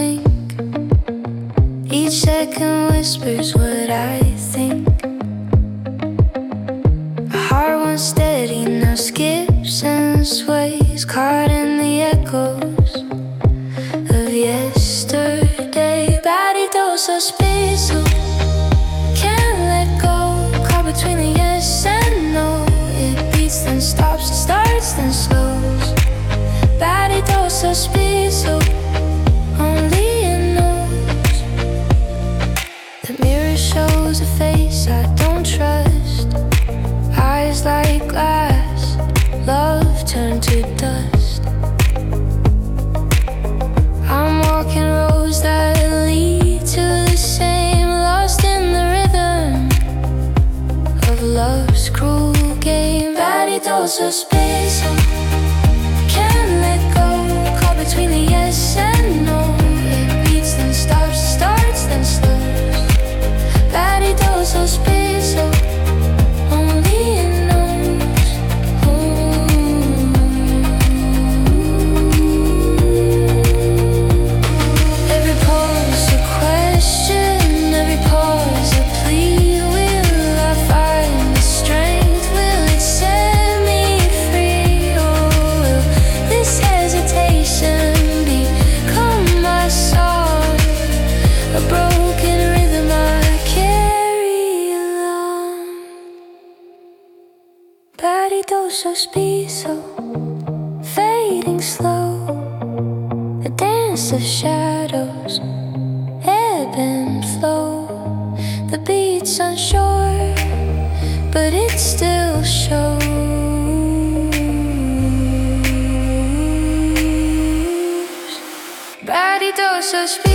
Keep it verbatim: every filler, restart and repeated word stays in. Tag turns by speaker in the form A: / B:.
A: think. Each second whispers what I think. A heart once steady now skips and sways, caught in the echoes of yesterday. Body dose of space, so can't let go. Caught between the yes and no. It beats then stops, it starts then slows. Body dose of speed, so only it knows. The mirror shows a face I don't trust. Eyes like glass, love turned to dust. I'm walking roads that lead to the same, lost in the rhythm of love's cruel game. Body dose of space, so can't let go. Caught between the yes and no. It beats then stops, starts then slows. Body dose of space, so only it knows. Ooh. Every pause a question, every pause a plea. Will I find the strength? Will it set me free? Or will this hesitation become my song? A broken rhythm I carry along. Body dose of speed, so fading slow. A dance of shadows, ebb and flow. The beat's unsure, but it still shows. Body dose of speed.